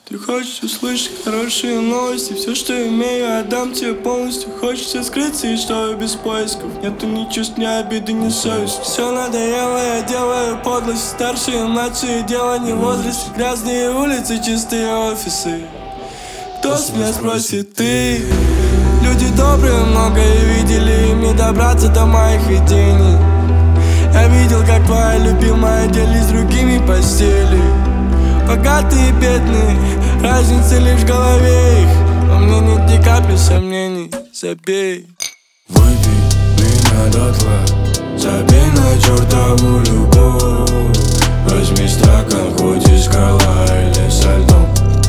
Ты хочешь услышать хорошие новости, все, что имею, отдам тебе полностью. Хочется скрыться и что без поисков. Нету ни чувств, ни обиды, ни совести. Все надоело, я делаю подлость. Старшие, младшие, дело не в возрасте. Грязные улицы, чистые офисы. Кто с меня спросит, ты? Люди добрые многое видели, им не добраться до моих видений. Я видел, как твоя любимая делись с другими постели. Богатые и бедные, разница лишь в голове их. Во мне нет ни капли сомнений, забей. Выпей меня дотла, забей на чертову любовь. Возьми стакан, хоть из скала или со льдом.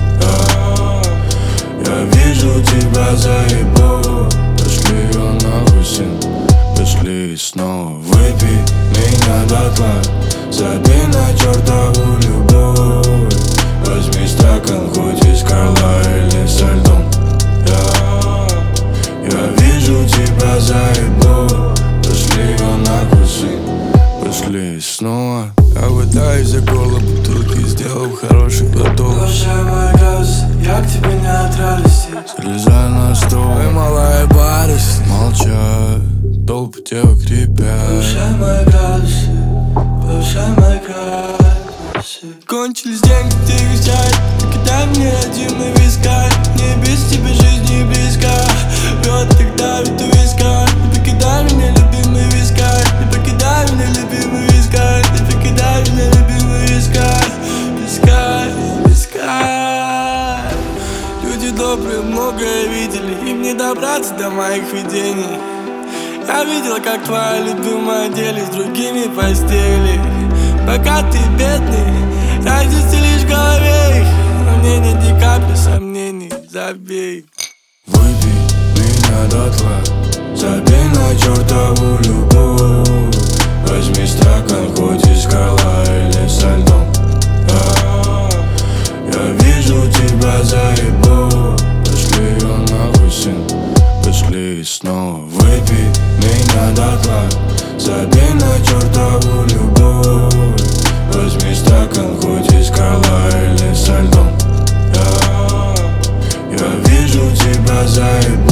Я вижу тебя заебу. Пошли ее нахуй, сын, пошли снова. Выпей меня дотла, забей на чертову любовь. Возьми стакан, хоть из скала или со льдом. Я вижу тебя заебу. Пошли ее нахуй, сын, пошли снова. Я пытаюсь за горло бутылки, сделав хороший глоток. Глушай мой газ, я к тебе не от радости. Залезай на стол, Ой, малая барышня, молчат, толпы девок ребят. Повышай мои градусы, повышай мои градусы. кончились деньги, ты их взять. Покидай мне родимый вискарь. Мне без тебя жизнь не близка. Лед так давит у виска. Не покидай меня, любимый вискарь. Не покидай меня, любимый вискарь. Не покидай меня, любимый вискарь. Вискарь, вискарь. Люди добрые многое видели, им не добраться до моих видений. Я видел, как твоя любимая делись с другими постели. Богатые и бедные, разница лишь в голове их. Но мне нет ни капли сомнений, забей. Выпей меня дотла, забей на чертову любовь. Возьми стакан, хоть из скала или со льдом. Я вижу тебя заебу. Пошли ее нахуй, сын, пошли снова. Выпей меня дотла, забей на чертову любовь. Возьми стакан, хоть из скала или со льдом. Я вижу тебя заебу.